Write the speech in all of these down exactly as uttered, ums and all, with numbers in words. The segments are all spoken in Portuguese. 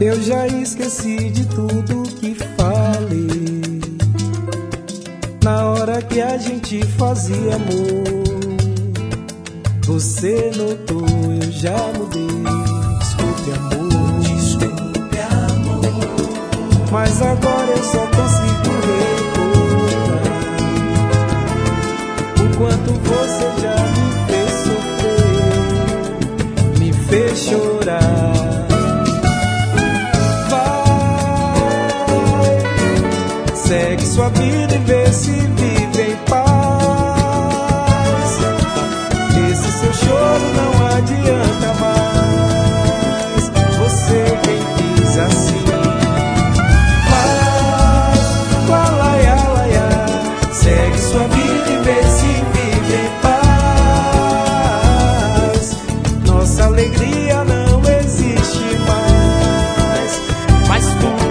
Eu já esqueci de tudo que falei na hora que a gente fazia amor. Você notou, eu já mudei. Desculpe, amor, desculpe, amor. Mas agora eu só consigo recordar o quanto você já me fez sofrer, me fez chorar. Segue sua vida e vê se vive em paz. Esse seu choro não adianta mais. Você quem quis assim. Vai, lá, lá, lá, lá, lá. Segue sua vida e vê se vive em paz. Nossa alegria não existe mais. Mas tudo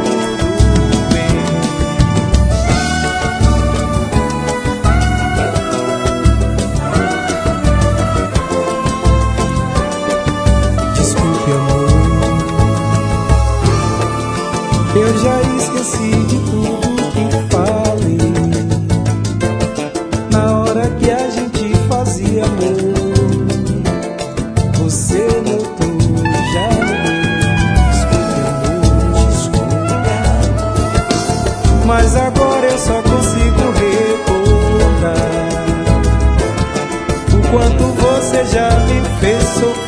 eu já esqueci de tudo que falei na hora que a gente fazia amor. Você notou, já mudei. Desculpe, amor, mas agora eu só consigo recordar o quanto você já me fez sofrer.